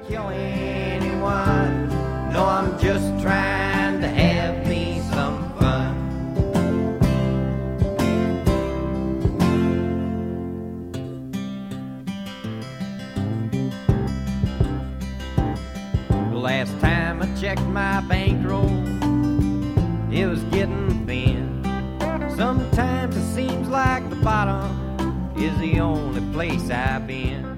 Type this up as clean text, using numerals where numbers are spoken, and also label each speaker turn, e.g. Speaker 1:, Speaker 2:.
Speaker 1: kill anyone. No, I'm just trying to have me some fun. The last time I checked my bankroll, it was getting thin. Sometimes it seems like the bottom is the only place I've been.